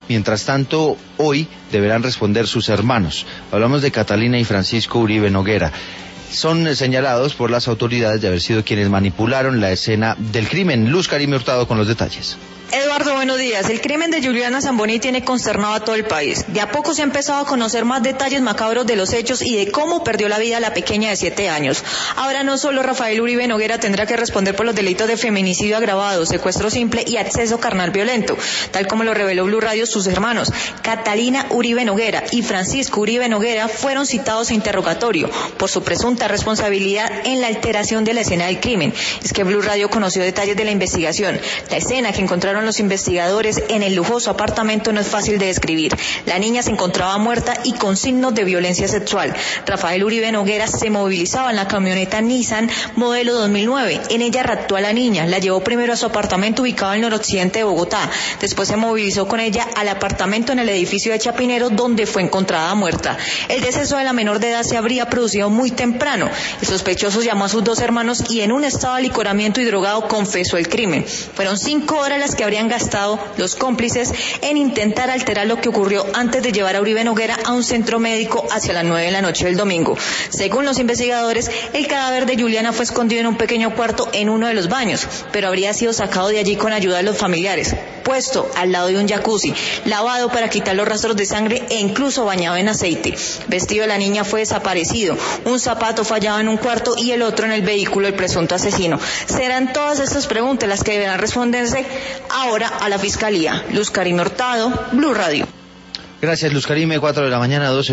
Mientras tanto, hoy deberán responder sus hermanos. Hablamos de Catalina y Francisco Uribe Noguera. Son señalados por las autoridades de haber sido quienes manipularon la escena del crimen. Luz Karime Hurtado con los detalles. Eduardo, buenos días. El crimen de Juliana Zamboni tiene consternado a todo el país. De a poco se ha empezado a conocer más detalles macabros de los hechos y de cómo perdió la vida la pequeña de 7 años. Ahora no solo Rafael Uribe Noguera tendrá que responder por los delitos de feminicidio agravado, secuestro simple y acceso carnal violento, tal como lo reveló Blue Radio. Sus hermanos Catalina Uribe Noguera y Francisco Uribe Noguera fueron citados a interrogatorio por su presunta responsabilidad en la alteración de la escena del crimen. Es que Blue Radio conoció detalles de la investigación. La escena que encontraron los investigadores en el lujoso apartamento no es fácil de describir. La niña se encontraba muerta y con signos de violencia sexual. Rafael Uribe Noguera se movilizaba en la camioneta Nissan modelo 2009. En ella raptó a la niña, la llevó primero a su apartamento ubicado en el noroccidente de Bogotá. Después se movilizó con ella al apartamento en el edificio de Chapinero, donde fue encontrada muerta. El deceso de la menor de edad se habría producido muy temprano. El sospechoso llamó a sus 2 hermanos y en un estado de alicoramiento y drogado confesó el crimen. Fueron 5 horas las que habrían gastado los cómplices en intentar alterar lo que ocurrió antes de llevar a Uribe Noguera a un centro médico hacia las 9 de la noche del domingo. Según los investigadores, el cadáver de Juliana fue escondido en un pequeño cuarto en uno de los baños, pero habría sido sacado de allí con ayuda de los familiares, puesto al lado de un jacuzzi, lavado para quitar los rastros de sangre e incluso bañado en aceite. El vestido de la niña fue desaparecido, un zapato fallado en un cuarto y el otro en el vehículo del presunto asesino. Serán todas estas preguntas las que deberán responderse ahora a la Fiscalía. Luz Karime Hurtado, Blue Radio. Gracias, Luz Karime, 4 de la mañana, 12.